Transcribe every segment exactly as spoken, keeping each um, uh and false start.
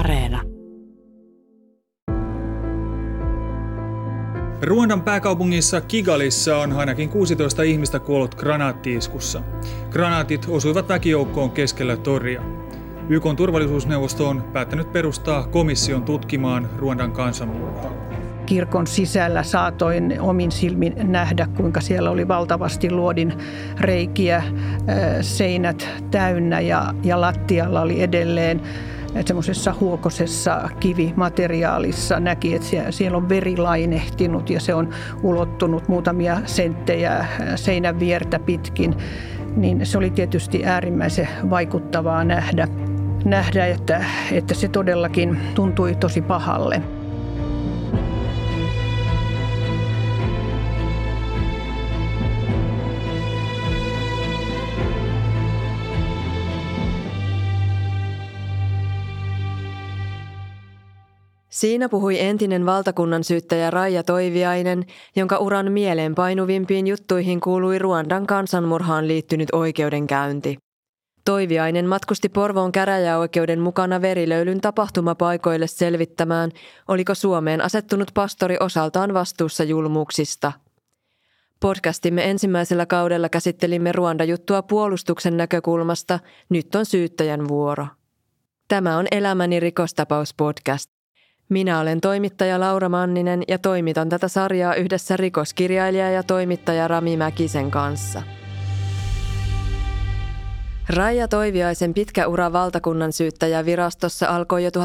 Areena. Ruandan pääkaupungissa Kigalissa on ainakin kuusitoista ihmistä kuollut granaatti-iskussa. Granaatit osuivat väkijoukkoon keskellä toria. Y K:n turvallisuusneuvosto on päättänyt perustaa komission tutkimaan Ruandan kansanmurhaa. Kirkon sisällä saatoin omin silmin nähdä, kuinka siellä oli valtavasti luodin reikiä, seinät täynnä ja, ja lattialla oli edelleen semmoisessa huokosessa kivimateriaalissa näki, että siellä on veri lainehtinut ja se on ulottunut muutamia senttejä seinän viertä pitkin. Niin se oli tietysti äärimmäisen vaikuttavaa nähdä, nähdä että, että se todellakin tuntui tosi pahalle. Siinä puhui entinen valtakunnansyyttäjä Raija Toiviainen, jonka uran mieleenpainuvimpiin juttuihin kuului Ruandan kansanmurhaan liittynyt oikeudenkäynti. Toiviainen matkusti Porvoon käräjäoikeuden mukana verilöylyn tapahtumapaikoille selvittämään, oliko Suomeen asettunut pastori osaltaan vastuussa julmuuksista. Podcastimme ensimmäisellä kaudella käsittelimme Ruanda-juttua puolustuksen näkökulmasta, nyt on syyttäjän vuoro. Tämä on Elämäni rikostapaus-podcast. Minä olen toimittaja Laura Manninen ja toimitan tätä sarjaa yhdessä rikoskirjailija ja toimittaja Rami Mäkisen kanssa. Raija Toiviaisen pitkä ura valtakunnansyyttäjävirastossa alkoi jo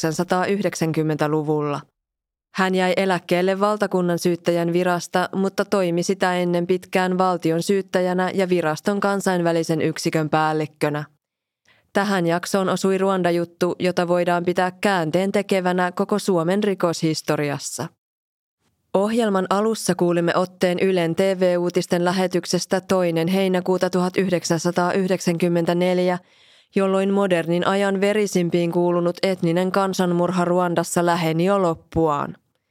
tuhatyhdeksänsataayhdeksänkymmentäluvulla. Hän jäi eläkkeelle valtakunnansyyttäjän virasta, mutta toimi sitä ennen pitkään valtion syyttäjänä ja viraston kansainvälisen yksikön päällikkönä. Tähän jaksoon osui Ruanda-juttu, jota voidaan pitää käänteen tekevänä koko Suomen rikoshistoriassa. Ohjelman alussa kuulimme otteen Ylen T V-uutisten lähetyksestä toinen heinäkuuta tuhatyhdeksänsataayhdeksänkymmentäneljä, jolloin modernin ajan verisimpiin kuulunut etninen kansanmurha Ruandassa läheni jo loppuaan.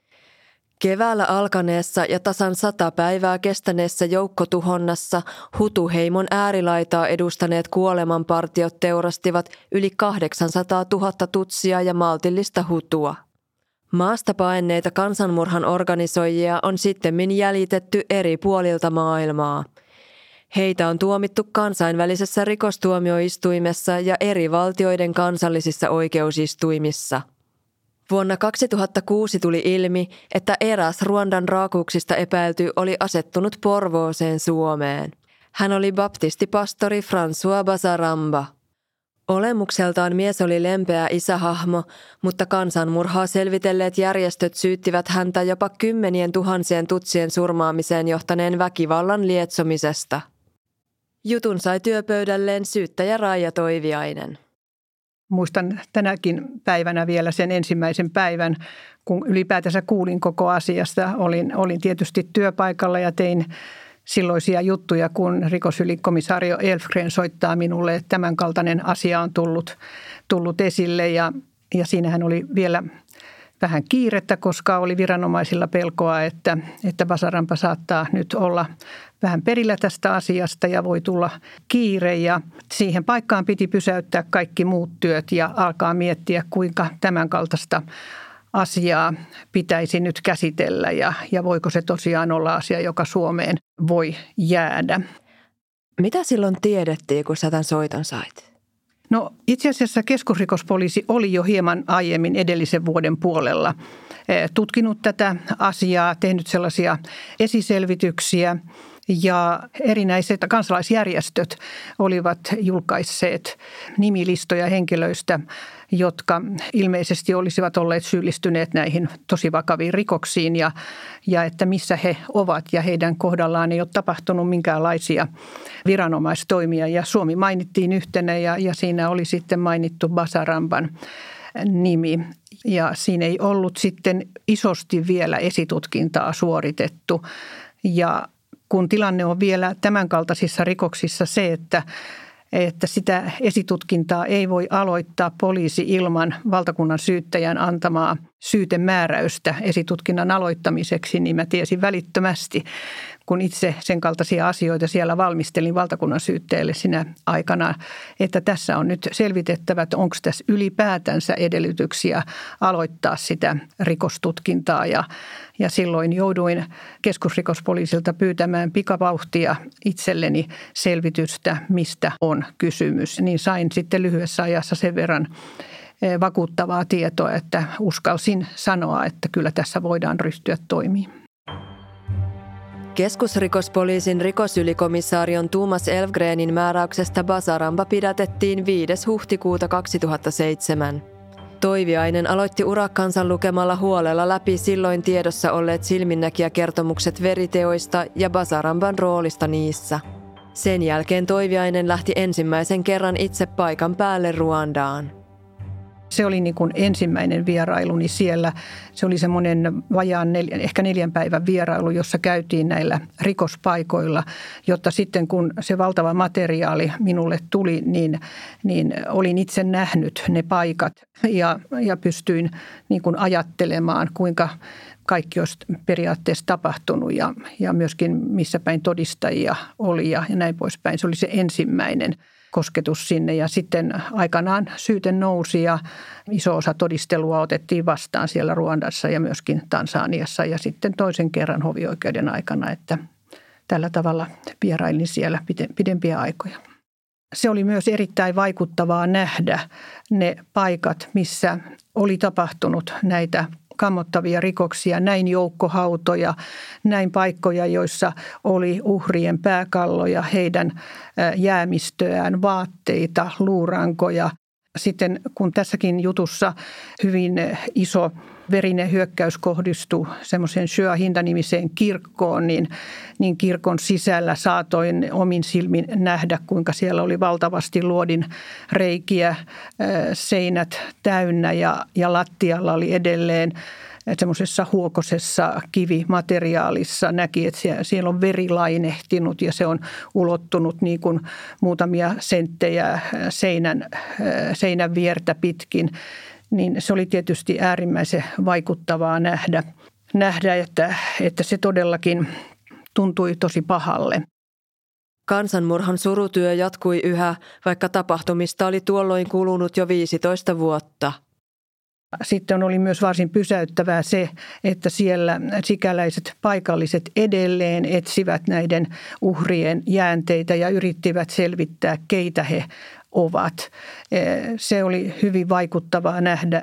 Keväällä alkaneessa ja tasan sata päivää kestäneessä joukkotuhonnassa Hutu-heimon äärilaitaa edustaneet kuolemanpartiot teurastivat yli kahdeksansataatuhatta tutsia ja maltillista hutua. Maasta paenneita kansanmurhan organisoijia on sittemmin jäljitetty eri puolilta maailmaa. Heitä on tuomittu kansainvälisessä rikostuomioistuimessa ja eri valtioiden kansallisissa oikeusistuimissa. Vuonna kaksituhattakuusi tuli ilmi, että eräs Ruandan raakuuksista epäilty oli asettunut Porvooseen Suomeen. Hän oli baptistipastori François Bazaramba. Olemukseltaan mies oli lempeä isähahmo, mutta kansanmurhaa selvitelleet järjestöt syyttivät häntä jopa kymmenien tuhansien tutsien surmaamiseen johtaneen väkivallan lietsomisesta. Jutun sai työpöydälleen syyttäjä Raija Toiviainen. Muistan tänäkin päivänä vielä sen ensimmäisen päivän, kun ylipäätänsä kuulin koko asiasta. Olin, olin tietysti työpaikalla ja tein silloisia juttuja, kun rikosylikomisario Elfgren soittaa minulle, että tämän kaltainen asia on tullut, tullut esille. Ja, ja siinähän oli vielä vähän kiirettä, koska oli viranomaisilla pelkoa, että, että Bazaramba saattaa nyt olla vähän perillä tästä asiasta ja voi tulla kiire. Ja siihen paikkaan piti pysäyttää kaikki muut työt ja alkaa miettiä, kuinka tämän kaltaista asiaa pitäisi nyt käsitellä ja, ja voiko se tosiaan olla asia, joka Suomeen voi jäädä. Mitä silloin tiedettiin, kun sä tämän soiton sait? No itse asiassa keskusrikospoliisi oli jo hieman aiemmin edellisen vuoden puolella tutkinut tätä asiaa, tehnyt sellaisia esiselvityksiä ja erinäiset kansalaisjärjestöt olivat julkaisseet nimilistoja henkilöistä, jotka ilmeisesti olisivat olleet syyllistyneet näihin tosi vakaviin rikoksiin ja, ja että missä he ovat ja heidän kohdallaan ei ole tapahtunut minkäänlaisia viranomaistoimia. Ja Suomi mainittiin yhtenä ja, ja siinä oli sitten mainittu Bazaramban nimi ja siinä ei ollut sitten isosti vielä esitutkintaa suoritettu ja kun tilanne on vielä tämänkaltaisissa rikoksissa se, että että sitä esitutkintaa ei voi aloittaa poliisi ilman valtakunnan syyttäjän antamaa syytemääräystä esitutkinnan aloittamiseksi, niin mä tiesin välittömästi, kun itse sen kaltaisia asioita siellä valmistelin valtakunnan syytteelle sinä aikana, että tässä on nyt selvitettävä, että onko tässä ylipäätänsä edellytyksiä aloittaa sitä rikostutkintaa. Ja, ja silloin jouduin keskusrikospoliisilta pyytämään pikavauhtia itselleni selvitystä, mistä on kysymys. Niin sain sitten lyhyessä ajassa sen verran vakuuttavaa tietoa, että uskalsin sanoa, että kyllä tässä voidaan ryhtyä toimiin. Keskusrikospoliisin rikosylikomissaarion Tuomas Elfgrenin määräyksestä Bazaramba pidätettiin viides huhtikuuta kaksituhattaseitsemän. Toiviainen aloitti urakkansa lukemalla huolella läpi silloin tiedossa olleet silminnäkijäkertomukset veriteoista ja Bazaramban roolista niissä. Sen jälkeen Toiviainen lähti ensimmäisen kerran itse paikan päälle Ruandaan. Se oli niin kuin ensimmäinen vierailuni siellä. Se oli semmoinen vajaan neljän, ehkä neljän päivän vierailu, jossa käytiin näillä rikospaikoilla, jotta sitten kun se valtava materiaali minulle tuli, niin, niin olin itse nähnyt ne paikat ja, ja pystyin niin kuin ajattelemaan, kuinka kaikki olisi periaatteessa tapahtunut ja, ja myöskin missä päin todistajia oli ja, ja näin poispäin. Se oli se ensimmäinen kosketus sinne ja sitten aikanaan syyte nousi ja iso osa todistelua otettiin vastaan siellä Ruandassa ja myöskin Tansaniassa ja sitten toisen kerran hovioikeuden aikana, että tällä tavalla vierailin siellä pidempiä aikoja. Se oli myös erittäin vaikuttavaa nähdä ne paikat, missä oli tapahtunut näitä kammottavia rikoksia, näin joukkohautoja, näin paikkoja, joissa oli uhrien pääkalloja, heidän jäämistöään, vaatteita, luurankoja. Sitten kun tässäkin jutussa hyvin iso verinen hyökkäys kohdistui semmoiseen Shua-Hinda-nimiseen kirkkoon, niin, niin kirkon sisällä saatoin omin silmin nähdä, kuinka siellä oli valtavasti luodin reikiä, seinät täynnä ja, ja lattialla oli edelleen semmoisessa huokosessa kivimateriaalissa näki, että siellä on veri lainehtinut ja se on ulottunut niin kuin muutamia senttejä seinän, seinän viertä pitkin. Niin se oli tietysti äärimmäisen vaikuttavaa nähdä, nähdä että, että se todellakin tuntui tosi pahalle. Kansanmurhan surutyö jatkui yhä, vaikka tapahtumista oli tuolloin kulunut jo viisitoista vuotta. Sitten oli myös varsin pysäyttävää se, että siellä sikäläiset paikalliset edelleen etsivät näiden uhrien jäänteitä ja yrittivät selvittää, keitä he ovat. Se oli hyvin vaikuttavaa nähdä.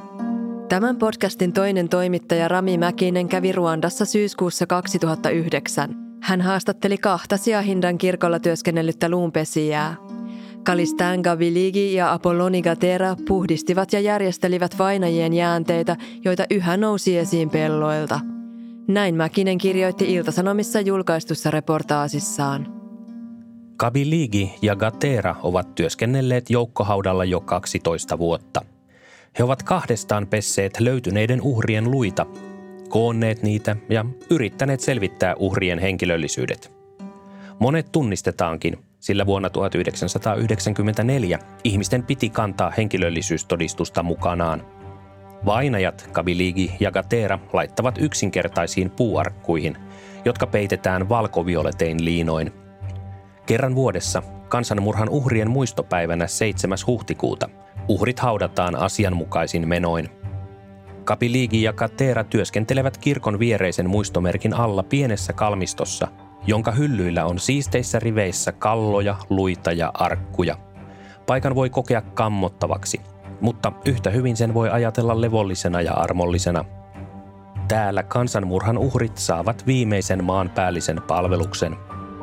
Tämän podcastin toinen toimittaja Rami Mäkinen kävi Ruandassa syyskuussa kaksituhattayhdeksän. Hän haastatteli kahta Shua-Hindan kirkolla työskennellyttä luunpesijää. Kalistan Gaviligi ja Apolloni Gatera puhdistivat ja järjestelivät vainajien jäänteitä, joita yhä nousi esiin pelloilta. Näin Mäkinen kirjoitti Ilta-Sanomissa julkaistussa reportaasissaan. Gaviligi ja Gatera ovat työskennelleet joukkohaudalla jo kaksitoista vuotta. He ovat kahdestaan pesseet löytyneiden uhrien luita, koonneet niitä ja yrittäneet selvittää uhrien henkilöllisyydet. Monet tunnistetaankin, sillä vuonna tuhatyhdeksänsataayhdeksänkymmentäneljä ihmisten piti kantaa henkilöllisyystodistusta mukanaan. Vainajat Gaviligi ja Gatera laittavat yksinkertaisiin puuarkkuihin, jotka peitetään valkovioletein liinoin. Kerran vuodessa, kansanmurhan uhrien muistopäivänä seitsemäs huhtikuuta, uhrit haudataan asianmukaisin menoin. Gaviligi ja Gatera työskentelevät kirkon viereisen muistomerkin alla pienessä kalmistossa, jonka hyllyillä on siisteissä riveissä kalloja, luita ja arkkuja. Paikan voi kokea kammottavaksi, mutta yhtä hyvin sen voi ajatella levollisena ja armollisena. Täällä kansanmurhan uhrit saavat viimeisen maanpäällisen palveluksen.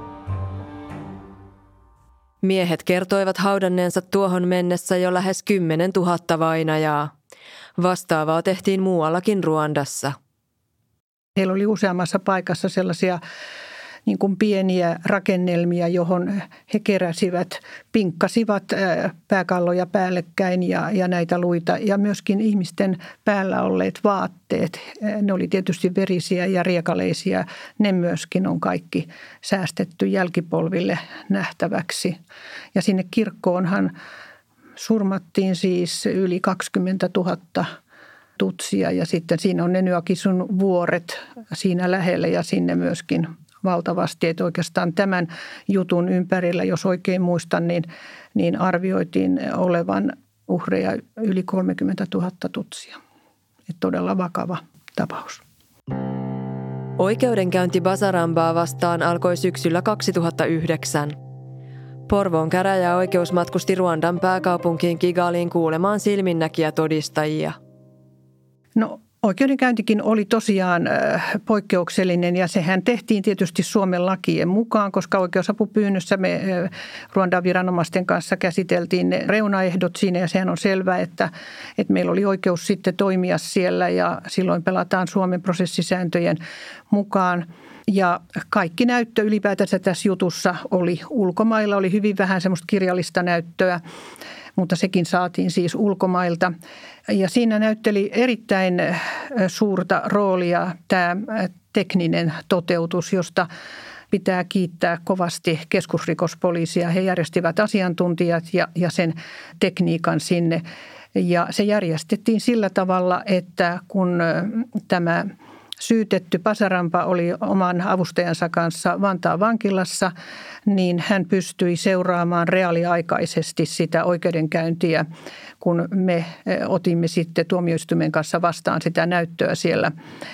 Miehet kertoivat haudanneensa tuohon mennessä jo lähes kymmenen tuhatta vainajaa. Vastaavaa tehtiin muuallakin Ruandassa. Heillä oli useammassa paikassa sellaisia niin kuin pieniä rakennelmia, johon he keräsivät, pinkkasivat pääkalloja päällekkäin ja, ja näitä luita. Ja myöskin ihmisten päällä olleet vaatteet, ne oli tietysti verisiä ja riekaleisia. Ne myöskin on kaikki säästetty jälkipolville nähtäväksi. Ja sinne kirkkoonhan surmattiin siis yli kaksikymmentätuhatta tutsia ja sitten siinä on ne Nyakisun vuoret siinä lähellä ja sinne myöskin valtavasti. Että oikeastaan tämän jutun ympärillä, jos oikein muistan, niin, niin arvioitiin olevan uhreja yli kolmekymmentätuhatta tutsia. Että todella vakava tapaus. Oikeudenkäynti Bazarambaa vastaan alkoi syksyllä kaksituhattayhdeksän. Porvoon käräjäoikeus matkusti Ruandan pääkaupunkiin Kigaliin kuulemaan silminnäkijätodistajia. No oikeudenkäyntikin oli tosiaan poikkeuksellinen ja sehän tehtiin tietysti Suomen lakien mukaan, koska oikeusapupyynnössä me Ruandan viranomaisten kanssa käsiteltiin ne reunaehdot siinä ja sehän on selvää, että, että meillä oli oikeus sitten toimia siellä ja silloin pelataan Suomen prosessisääntöjen mukaan. Ja kaikki näyttö ylipäätänsä tässä jutussa oli ulkomailla, oli hyvin vähän semmoista kirjallista näyttöä, mutta sekin saatiin siis ulkomailta. Ja siinä näytteli erittäin suurta roolia tämä tekninen toteutus, josta pitää kiittää kovasti keskusrikospoliisia. He järjestivät asiantuntijat ja, ja sen tekniikan sinne. Ja se järjestettiin sillä tavalla, että kun tämä syytetty Bazaramba oli oman avustajansa kanssa Vantaan vankilassa, niin hän pystyi seuraamaan reaaliaikaisesti sitä oikeudenkäyntiä, kun me otimme sitten tuomioistuimen kanssa vastaan sitä näyttöä siellä,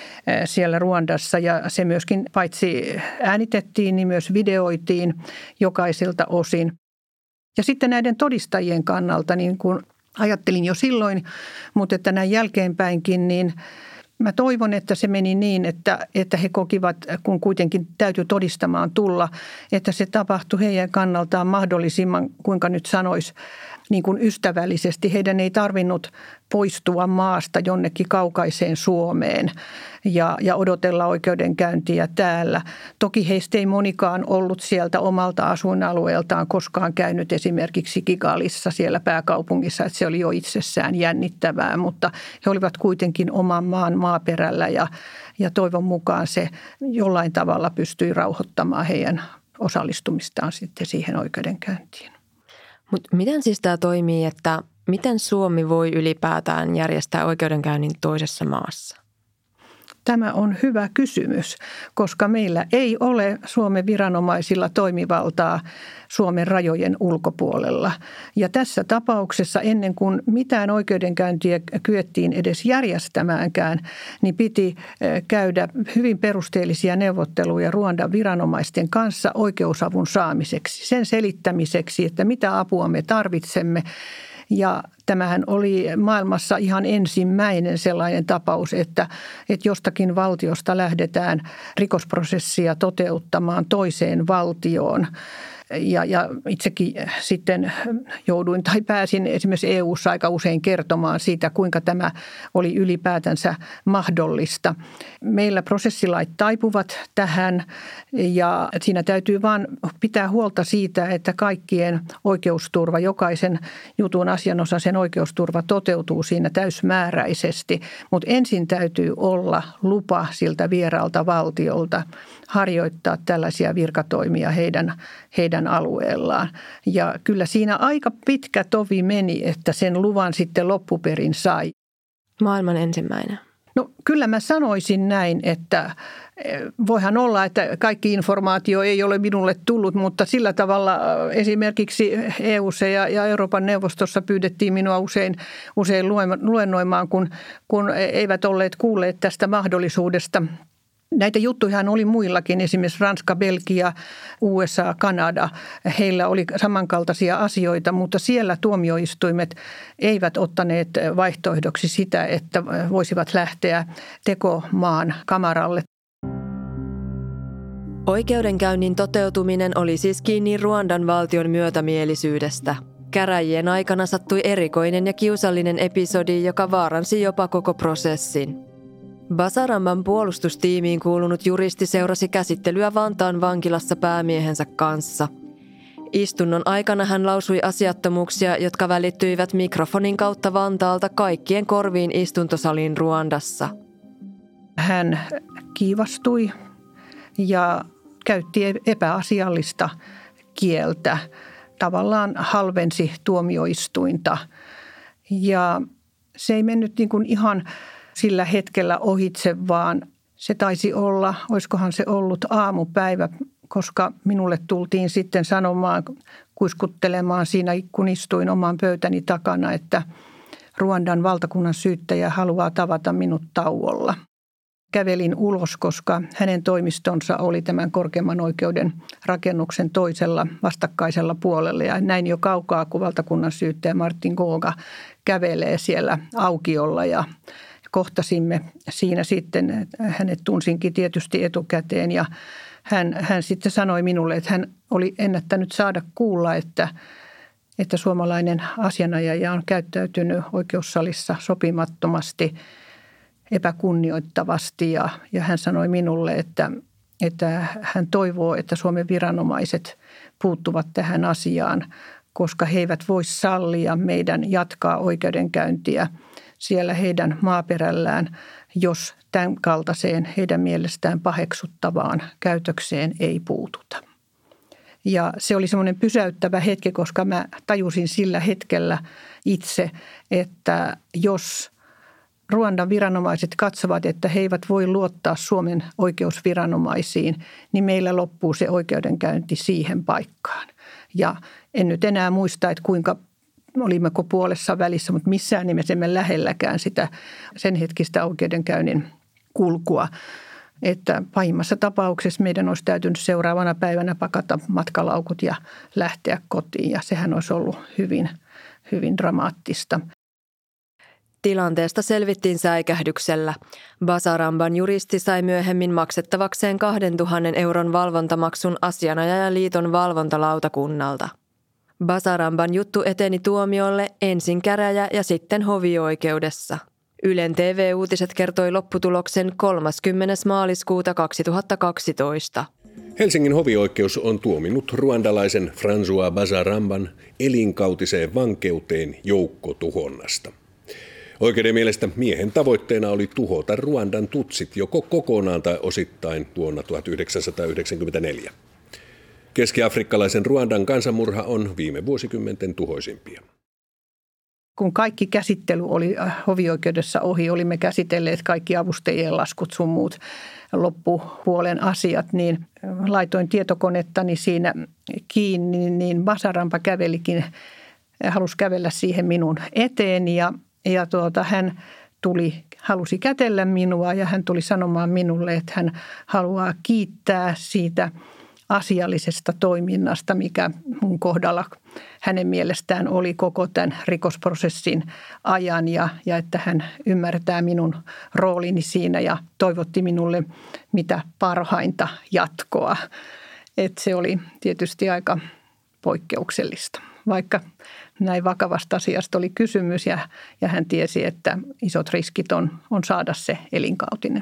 siellä Ruandassa. Ja se myöskin paitsi äänitettiin, niin myös videoitiin jokaiselta osin. Ja sitten näiden todistajien kannalta, niin kuin ajattelin jo silloin, mutta että näin jälkeenpäinkin, niin mä toivon, että se meni niin, että, että he kokivat, kun kuitenkin täytyy todistamaan tulla, että se tapahtui heidän kannaltaan mahdollisimman, kuinka nyt sanoisi, niin kuin ystävällisesti. Heidän ei tarvinnut poistua maasta jonnekin kaukaiseen Suomeen ja, ja odotella oikeudenkäyntiä täällä. Toki heistä ei monikaan ollut sieltä omalta asuinalueeltaan koskaan käynyt esimerkiksi Kigalissa siellä pääkaupungissa, että se oli jo itsessään jännittävää, mutta he olivat kuitenkin oman maan maaperällä ja, ja toivon mukaan se jollain tavalla pystyi rauhoittamaan heidän osallistumistaan sitten siihen oikeudenkäyntiin. Mutta miten siis tämä toimii, että miten Suomi voi ylipäätään järjestää oikeudenkäynnin toisessa maassa? Tämä on hyvä kysymys, koska meillä ei ole Suomen viranomaisilla toimivaltaa Suomen rajojen ulkopuolella. Ja tässä tapauksessa ennen kuin mitään oikeudenkäyntiä kyettiin edes järjestämäänkään, niin piti käydä hyvin perusteellisia neuvotteluja Ruandan viranomaisten kanssa oikeusavun saamiseksi. Sen selittämiseksi, että mitä apua me tarvitsemme. Ja tämähän oli maailmassa ihan ensimmäinen sellainen tapaus, että, että jostakin valtiosta lähdetään rikosprosessia toteuttamaan toiseen valtioon. Ja, ja itsekin sitten jouduin tai pääsin esimerkiksi E U:ssa aika usein kertomaan siitä, kuinka tämä oli ylipäätänsä mahdollista. Meillä prosessilait taipuvat tähän ja siinä täytyy vaan pitää huolta siitä, että kaikkien oikeusturva, jokaisen jutun asianosaisen oikeusturva toteutuu siinä täysmääräisesti. Mutta ensin täytyy olla lupa siltä vieraalta valtiolta harjoittaa tällaisia virkatoimia heidän, heidän alueellaan. Ja kyllä siinä aika pitkä tovi meni, että sen luvan sitten loppuperin sai. Maailman ensimmäinen. No kyllä mä sanoisin näin, että voihan olla, että kaikki informaatio ei ole minulle tullut, mutta sillä tavalla esimerkiksi E U:ssa ja Euroopan neuvostossa pyydettiin minua usein, usein luennoimaan, kun, kun eivät olleet kuulleet tästä mahdollisuudesta. Näitä juttujahan oli muillakin, esimerkiksi Ranska, Belgia, U S A, Kanada. Heillä oli samankaltaisia asioita, mutta siellä tuomioistuimet eivät ottaneet vaihtoehdoksi sitä, että voisivat lähteä tekomaan kamaralle. Oikeudenkäynnin toteutuminen oli siis kiinni Ruandan valtion myötämielisyydestä. Käräjien aikana sattui erikoinen ja kiusallinen episodi, joka vaaransi jopa koko prosessin. Bazaramban puolustustiimiin kuulunut juristi seurasi käsittelyä Vantaan vankilassa päämiehensä kanssa. Istunnon aikana hän lausui asiattomuuksia, jotka välittyivät mikrofonin kautta Vantaalta kaikkien korviin istuntosalin Ruandassa. Hän kiivastui ja käytti epäasiallista kieltä, tavallaan halvensi tuomioistuinta ja se ei mennyt niin kuin ihan sillä hetkellä ohitse, vaan se taisi olla, olisikohan se ollut aamupäivä, koska minulle tultiin sitten sanomaan, kuiskuttelemaan siinä, kun istuin oman pöytäni takana, että Ruandan valtakunnan syyttäjä haluaa tavata minut tauolla. Kävelin ulos, koska hänen toimistonsa oli tämän korkeimman oikeuden rakennuksen toisella vastakkaisella puolella. Ja näin jo kaukaa, kun valtakunnan syyttäjä Martin Googa kävelee siellä aukiolla ja kohtasimme siinä sitten. Hänet tunsinkin tietysti etukäteen ja hän, hän sitten sanoi minulle, että hän oli ennättänyt saada kuulla, että että suomalainen asianajaja on käyttäytynyt oikeussalissa sopimattomasti, epäkunnioittavasti ja, ja hän sanoi minulle, että, että hän toivoo, että Suomen viranomaiset puuttuvat tähän asiaan, koska he eivät voi sallia meidän jatkaa oikeudenkäyntiä siellä heidän maaperällään, jos tämän kaltaiseen heidän mielestään paheksuttavaan käytökseen ei puututa. Ja se oli semmoinen pysäyttävä hetki, koska mä tajusin sillä hetkellä itse, että jos Ruandan viranomaiset katsovat, että he eivät voi luottaa Suomen oikeusviranomaisiin, niin meillä loppuu se oikeudenkäynti siihen paikkaan. Ja en nyt enää muista, että kuinka olimmeko puolessa välissä, mutta missään nimessä emme lähelläkään sitä sen hetkistä oikeudenkäynnin kulkua. Että pahimmassa tapauksessa meidän olisi täytynyt seuraavana päivänä pakata matkalaukut ja lähteä kotiin ja sehän olisi ollut hyvin, hyvin dramaattista. Tilanteesta selvittiin säikähdyksellä. Basaramban juristi sai myöhemmin maksettavakseen kahdentuhannen euron valvontamaksun Asianajajaliiton valvontalautakunnalta. Basaramban juttu eteni tuomiolle ensin käräjä- ja sitten hovioikeudessa. Ylen T V-uutiset kertoi lopputuloksen kolmaskymmenes maaliskuuta kaksituhattakaksitoista. Helsingin hovioikeus on tuominnut ruandalaisen François Basaramban elinkautiseen vankeuteen joukkotuhonnasta. Oikeuden mielestä miehen tavoitteena oli tuhota Ruandan tutsit joko kokonaan tai osittain vuonna tuhatyhdeksänsataayhdeksänkymmentäneljä. Keski-afrikkalaisen Ruandan kansanmurha on viime vuosikymmenten tuhoisimpia. Kun kaikki käsittely oli hovioikeudessa ohi, olimme käsitelleet kaikki avustajien laskut sun muut loppupuolen asiat, niin laitoin tietokonettani siinä kiinni, niin Basaramba kävelikin, halusi kävellä siihen minun eteen ja, ja tuota, hän tuli, halusi kätellä minua ja hän tuli sanomaan minulle, että hän haluaa kiittää siitä asiallisesta toiminnasta, mikä mun kohdalla hänen mielestään oli koko tämän rikosprosessin ajan ja, ja että hän ymmärtää minun roolini siinä ja toivotti minulle mitä parhainta jatkoa. Että se oli tietysti aika poikkeuksellista, vaikka näin vakavasta asiasta oli kysymys ja, ja hän tiesi, että isot riskit on, on saada se elinkautinen.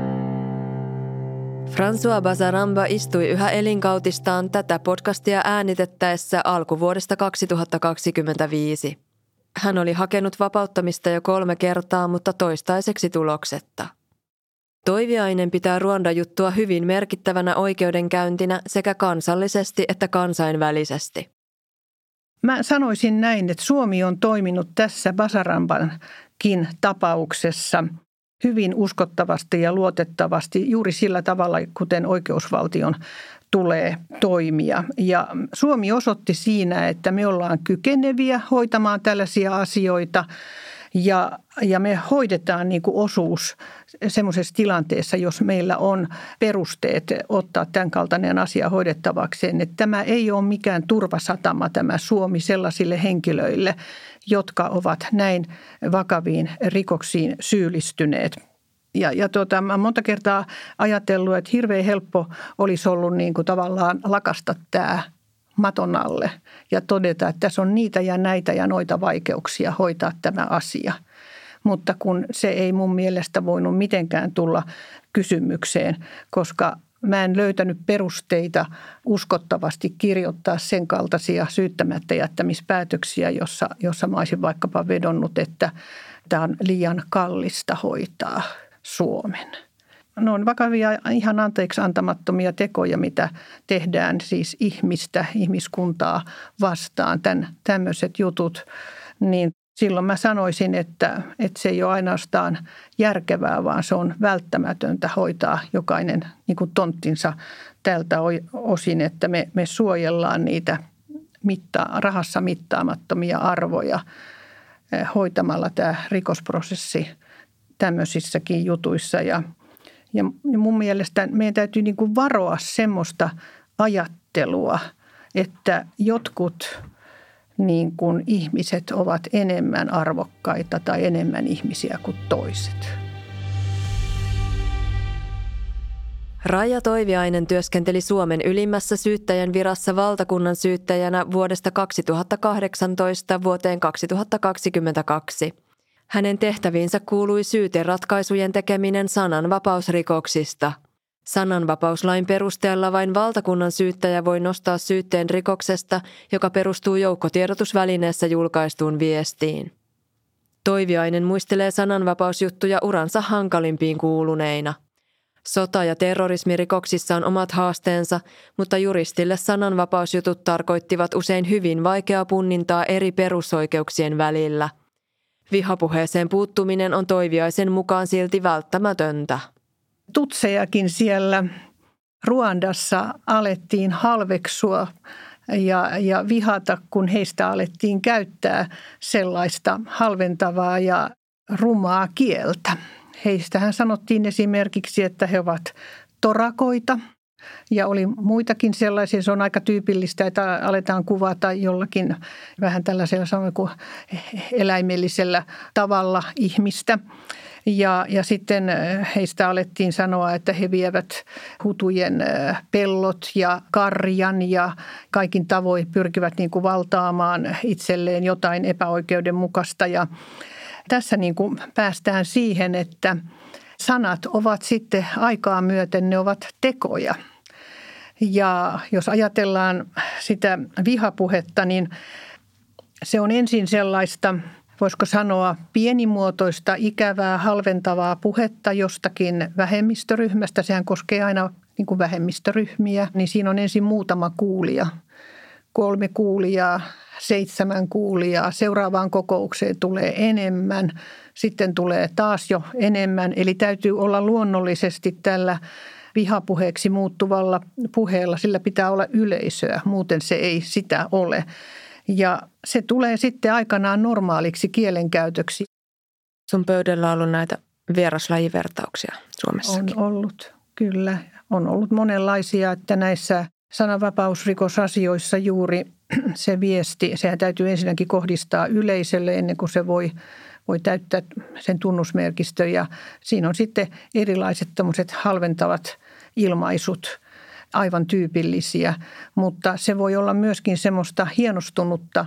François Basaramba istui yhä elinkautistaan tätä podcastia äänitettäessä alkuvuodesta kaksituhattakaksikymmentäviisi. Hän oli hakenut vapauttamista jo kolme kertaa, mutta toistaiseksi tuloksetta. Toiviainen pitää Ruanda-juttua hyvin merkittävänä oikeudenkäyntinä sekä kansallisesti että kansainvälisesti. Mä sanoisin näin, että Suomi on toiminut tässä Basarambankin tapauksessa hyvin uskottavasti ja luotettavasti juuri sillä tavalla, kuten oikeusvaltion tulee toimia. Ja Suomi osoitti siinä, että me ollaan kykeneviä hoitamaan tällaisia asioita ja, ja me hoidetaan niin kuin osuus semmoisessa tilanteessa, jos meillä on perusteet ottaa tämän kaltainen asia hoidettavakseen. Että tämä ei ole mikään turvasatama tämä Suomi sellaisille henkilöille, jotka ovat näin vakaviin rikoksiin syyllistyneet. Ja, ja tuota, mä monta kertaa ajatellut, että hirveän helppo olisi ollut niin kuin tavallaan lakasta tämä maton alle ja todeta, että tässä on niitä ja näitä ja noita vaikeuksia hoitaa tämä asia. Mutta kun se ei mun mielestä voinut mitenkään tulla kysymykseen, koska mä en löytänyt perusteita uskottavasti kirjoittaa sen kaltaisia syyttämättä jättämispäätöksiä, jossa, jossa mä olisin vaikkapa vedonnut, että tämä on liian kallista hoitaa Suomen. Ne on vakavia, ihan anteeksi antamattomia tekoja, mitä tehdään siis ihmistä, ihmiskuntaa vastaan. Tän, tämmöiset jutut, niin silloin mä sanoisin, että, että se ei ole ainoastaan järkevää, vaan se on välttämätöntä hoitaa jokainen niin kuin tonttinsa tältä osin, että me, me suojellaan niitä mitta, rahassa mittaamattomia arvoja hoitamalla tämä rikosprosessi tämmöisissäkin jutuissa. Ja, ja mun mielestä meidän täytyy niin kuin varoa semmoista ajattelua, että jotkut niin kuin ihmiset ovat enemmän arvokkaita tai enemmän ihmisiä kuin toiset. Raija Toiviainen työskenteli Suomen ylimmässä syyttäjän virassa valtakunnan syyttäjänä vuodesta kaksituhattakahdeksantoista vuoteen kaksituhattakaksikymmentäkaksi. Hänen tehtäviinsä kuului syyteratkaisujen tekeminen sananvapausrikoksista. Sananvapauslain perusteella vain valtakunnan syyttäjä voi nostaa syytteen rikoksesta, joka perustuu joukkotiedotusvälineessä julkaistuun viestiin. Toiviainen muistelee sananvapausjuttuja uransa hankalimpiin kuuluneina. Sota- ja terrorismirikoksissa on omat haasteensa, mutta juristille sananvapausjutut tarkoittivat usein hyvin vaikeaa punnintaa eri perusoikeuksien välillä. Vihapuheeseen puuttuminen on Toiviaisen mukaan silti välttämätöntä. Tutsejakin siellä Ruandassa alettiin halveksua ja, ja vihata, kun heistä alettiin käyttää sellaista halventavaa ja rumaa kieltä. Heistähän sanottiin esimerkiksi, että he ovat torakoita ja oli muitakin sellaisia. Se on aika tyypillistä, että aletaan kuvata jollakin vähän tällaisella samoin kuin eläimellisellä tavalla ihmistä. Ja, ja sitten heistä alettiin sanoa, että he vievät hutujen pellot ja karjan ja kaikin tavoin pyrkivät niin kuin valtaamaan itselleen jotain epäoikeudenmukaista. Ja tässä niin kuin päästään siihen, että sanat ovat sitten aikaa myöten, ne ovat tekoja. Ja jos ajatellaan sitä vihapuhetta, niin se on ensin sellaista, voisiko sanoa, pienimuotoista, ikävää, halventavaa puhetta jostakin vähemmistöryhmästä. Sehän koskee aina niin kuin vähemmistöryhmiä, niin siinä on ensin muutama kuulija. Kolme kuulijaa, seitsemän kuulijaa. Seuraavaan kokoukseen tulee enemmän, sitten tulee taas jo enemmän. Eli täytyy olla luonnollisesti tällä vihapuheeksi muuttuvalla puheella, sillä pitää olla yleisöä, muuten se ei sitä ole. Ja se tulee sitten aikanaan normaaliksi kielenkäytöksi. Sun pöydällä on ollut näitä vieraslajivertauksia Suomessakin. On ollut, kyllä. On ollut monenlaisia, että näissä sananvapausrikosasioissa juuri se viesti, sehän täytyy ensinnäkin kohdistaa yleisölle ennen kuin se voi, voi täyttää sen tunnusmerkistön. Ja siinä on sitten erilaiset tämmöiset halventavat ilmaisut, aivan tyypillisiä, mutta se voi olla myöskin semmoista hienostunutta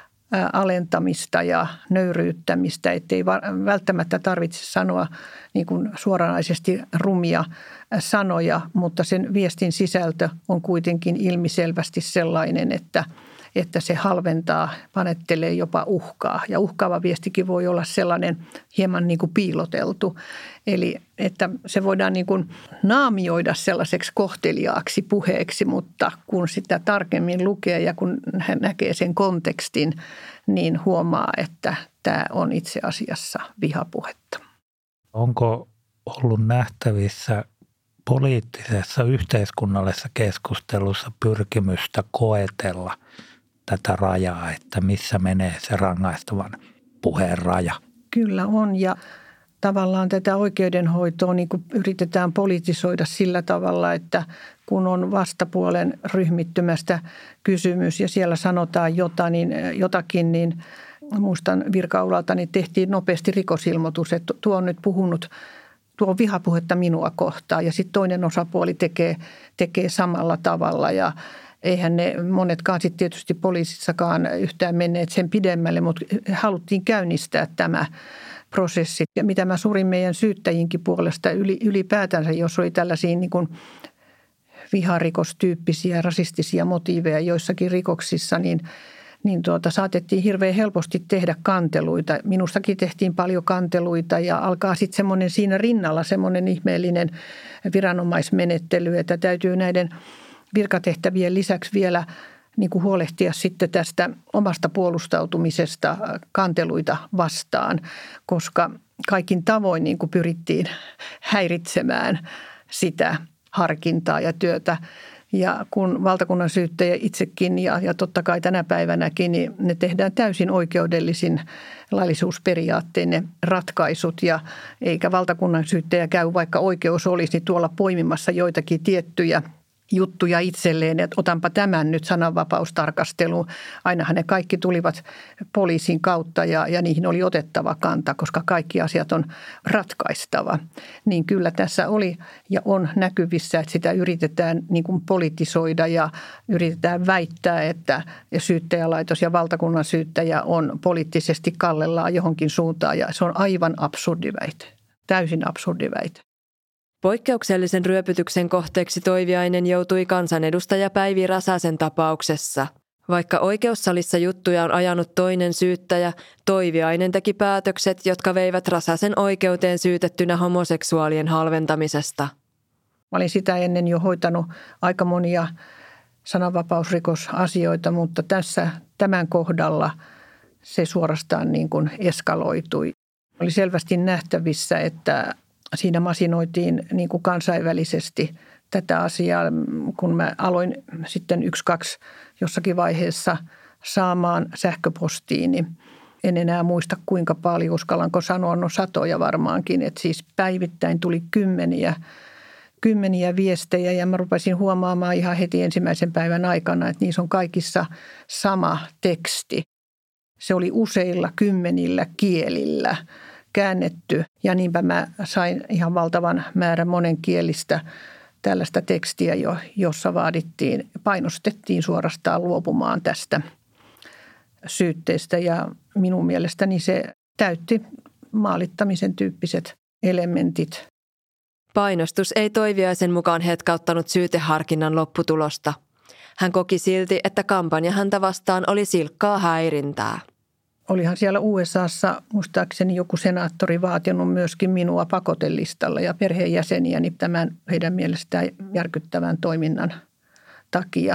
alentamista ja nöyryyttämistä, ettei välttämättä tarvitse sanoa niin kuin suoranaisesti rumia sanoja, mutta sen viestin sisältö on kuitenkin ilmiselvästi sellainen, että, että se halventaa, panettelee jopa uhkaa. Ja uhkaava viestikin voi olla sellainen hieman niin kuin piiloteltu. Eli että se voidaan niin kuin naamioida sellaiseksi kohteliaaksi puheeksi, mutta kun sitä tarkemmin lukee ja kun hän näkee sen kontekstin, niin huomaa, että tämä on itse asiassa vihapuhetta. Onko ollut nähtävissä poliittisessa yhteiskunnallisessa keskustelussa pyrkimystä koetella tätä rajaa, että missä menee se rangaistavan puheen raja? Kyllä on, ja tavallaan tätä oikeudenhoitoa niin kuin yritetään politisoida sillä tavalla, että kun on vastapuolen ryhmittymästä kysymys ja siellä sanotaan jotain, niin, jotakin, niin muistan virkaulalta, niin tehtiin nopeasti rikosilmoitus, että tuo on nyt puhunut, tuo on vihapuhetta minua kohtaan ja sitten toinen osapuoli tekee, tekee samalla tavalla ja eihän ne monetkaan sitten tietysti poliisissakaan yhtään menneet sen pidemmälle, mutta haluttiin käynnistää tämä prosessi. Ja mitä mä surin meidän syyttäjinkin puolesta ylipäätänsä, jos oli tällaisia niin kuin viharikostyyppisiä rasistisia motiiveja joissakin rikoksissa, niin, niin tuota, saatettiin hirveän helposti tehdä kanteluita. Minustakin tehtiin paljon kanteluita ja alkaa sitten semmoinen siinä rinnalla semmoinen ihmeellinen viranomaismenettely, että täytyy näiden virkatehtävien lisäksi vielä niin kuin huolehtia sitten tästä omasta puolustautumisesta kanteluita vastaan, koska kaikin tavoin niin kuin pyrittiin häiritsemään sitä harkintaa ja työtä. Ja kun valtakunnan syyttäjä itsekin ja, ja totta kai tänä päivänäkin, niin ne tehdään täysin oikeudellisin laillisuusperiaatteen ne ratkaisut. Ja eikä valtakunnan syyttäjä käy, vaikka oikeus olisi, niin tuolla poimimassa joitakin tiettyjä juttuja itselleen, että otanpa tämän nyt sananvapaustarkasteluun. Ainahan ne kaikki tulivat poliisin kautta ja, ja niihin oli otettava kanta, koska kaikki asiat on ratkaistava. Niin kyllä tässä oli ja on näkyvissä, että sitä yritetään niin kuin politisoida ja yritetään väittää, että syyttäjälaitos ja valtakunnan syyttäjä on poliittisesti kallellaan johonkin suuntaan ja se on aivan absurdi väite, täysin absurdi väite. Poikkeuksellisen ryöpytyksen kohteeksi Toiviainen joutui kansanedustaja Päivi Räsäsen tapauksessa. Vaikka oikeussalissa juttuja on ajanut toinen syyttäjä, Toiviainen teki päätökset, jotka veivät Räsäsen oikeuteen syytettynä homoseksuaalien halventamisesta. Mä olin sitä ennen jo hoitanut aika monia sananvapausrikosasioita, mutta tässä tämän kohdalla se suorastaan niin kuin eskaloitui. Oli selvästi nähtävissä, että siinä masinoitiin niin kuin kansainvälisesti tätä asiaa, kun mä aloin sitten yksi, kaksi jossakin vaiheessa saamaan sähköpostiin, niin en enää muista kuinka paljon, uskallanko sanoa, no satoja varmaankin, että siis päivittäin tuli kymmeniä, kymmeniä viestejä ja mä rupesin huomaamaan ihan heti ensimmäisen päivän aikana, että niissä on kaikissa sama teksti. Se oli useilla kymmenillä kielillä käännetty ja niinpä mä sain ihan valtavan määrän monenkielistä tällaista tekstiä, jossa vaadittiin, painostettiin suorastaan luopumaan tästä syytteestä ja minun mielestäni se täytti maalittamisen tyyppiset elementit. Painostus ei Toiviaisen mukaan hetkauttanut syyteharkinnan lopputulosta. Hän koki silti, että kampanja häntä vastaan oli silkkaa häirintää. Olihan siellä U S A:ssa muistaakseni joku senaattori vaatinut myöskin minua pakotelistalla ja perheenjäseniäni tämän heidän mielestään järkyttävän toiminnan takia.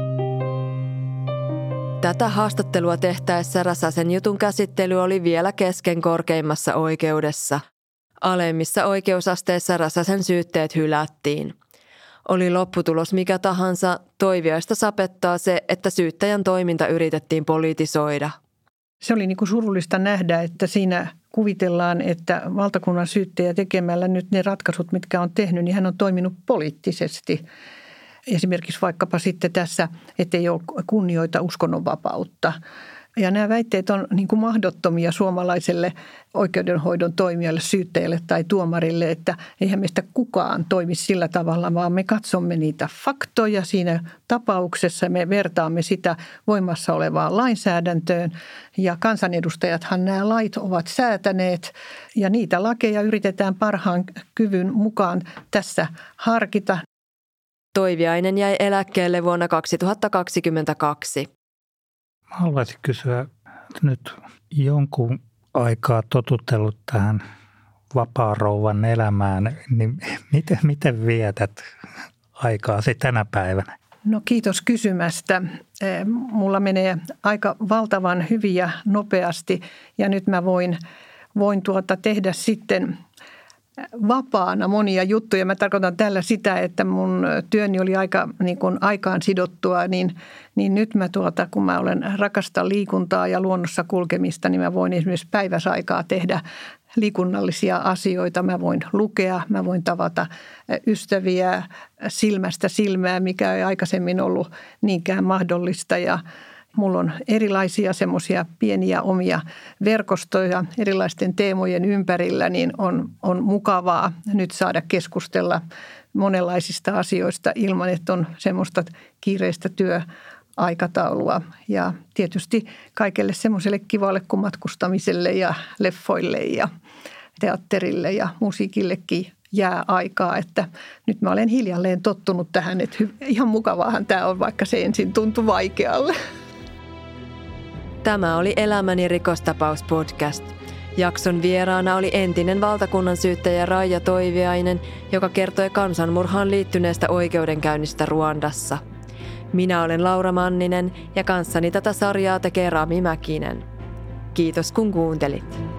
Tätä haastattelua tehtäessä Räsäsen jutun käsittely oli vielä kesken korkeimmassa oikeudessa. Alemmissa oikeusasteissa Räsäsen syytteet hylättiin. Oli lopputulos mikä tahansa, Toiviaista sapettaa se, että syyttäjän toiminta yritettiin politisoida. Se oli niin kuin surullista nähdä, että siinä kuvitellaan, että valtakunnan syyttäjä tekemällä nyt ne ratkaisut, mitkä on tehnyt, niin hän on toiminut poliittisesti. Esimerkiksi vaikkapa sitten tässä, ettei ole kunnioita uskonnonvapautta. Ja nämä väitteet on niin kuin mahdottomia suomalaiselle oikeudenhoidon toimijalle, syyttäjälle tai tuomarille, että eihän meistä kukaan toimi sillä tavalla, vaan me katsomme niitä faktoja siinä tapauksessa. Me vertaamme sitä voimassa olevaan lainsäädäntöön ja kansanedustajathan nämä lait ovat säätäneet ja niitä lakeja yritetään parhaan kyvyn mukaan tässä harkita. Toiviainen jäi eläkkeelle vuonna kaksituhattakaksikymmentäkaksi. Mä haluaisin kysyä, että nyt jonkun aikaa totutellut tähän vapaarouvan elämään, niin miten, miten vietät aikaasi tänä päivänä? No kiitos kysymästä. Mulla menee aika valtavan hyvin ja nopeasti ja nyt mä voin, voin tuota tehdä sitten vapaana monia juttuja. Mä tarkoitan tällä sitä, että mun työni oli aika niin kuin aikaan sidottua, niin, niin nyt mä tuota, kun mä olen rakastan liikuntaa ja luonnossa kulkemista, niin mä voin esimerkiksi päiväsaikaa tehdä liikunnallisia asioita. Mä voin lukea, mä voin tavata ystäviä silmästä silmään, mikä ei aikaisemmin ollut niinkään mahdollista ja mulla on erilaisia semmoisia pieniä omia verkostoja erilaisten teemojen ympärillä, niin on, on mukavaa nyt saada keskustella monenlaisista asioista ilman, että on semmoista kiireistä työaikataulua. Ja tietysti kaikelle semmoiselle kivalle kuin matkustamiselle ja leffoille ja teatterille ja musiikillekin jää aikaa, että nyt mä olen hiljalleen tottunut tähän, että ihan mukavaahan tämä on, vaikka se ensin tuntui vaikealle. Tämä oli Elämäni rikostapaus-podcast. Jakson vieraana oli entinen valtakunnan syyttäjä Raija Toiviainen, joka kertoi kansanmurhaan liittyneestä oikeudenkäynnistä Ruandassa. Minä olen Laura Manninen ja kanssani tätä sarjaa tekee Rami Mäkinen. Kiitos kun kuuntelit.